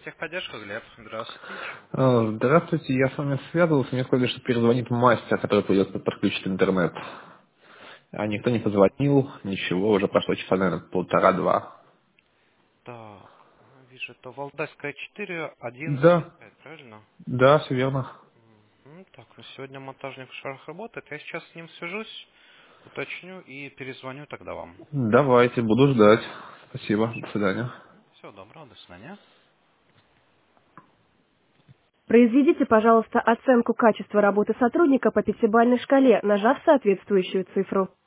Техподдержка, Глеб. Здравствуйте. Чем могу помочь? Здравствуйте, я с вами связывался, мне сказали, что перезвонит мастер, который придет подключить интернет. А никто не позвонил, ничего, уже прошло часа, наверное, полтора-два. Так, вижу, это Валдайская 4, 11, Да, 5, правильно? да, все верно. Так, ну сегодня монтажник в шарах работает. Я сейчас с ним свяжусь, уточню и перезвоню тогда вам. Давайте, буду ждать. Спасибо, Хорошо. до свидания. Всего доброго, до свидания. Произведите, пожалуйста, оценку качества работы сотрудника по пятибалльной шкале, нажав соответствующую цифру.